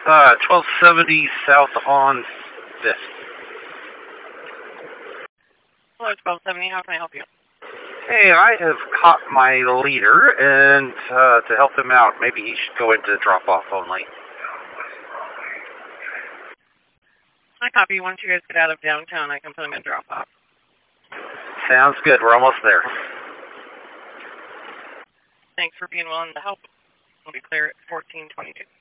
1270 south on 5th. Hello, 1270. How can I help you? Hey, I have caught my leader, and to help him out, maybe he should go into drop-off only. I copy. Once you guys get out of downtown, I can put him in drop-off. Sounds good. We're almost there. Thanks for being willing to help. We'll be clear at 1422.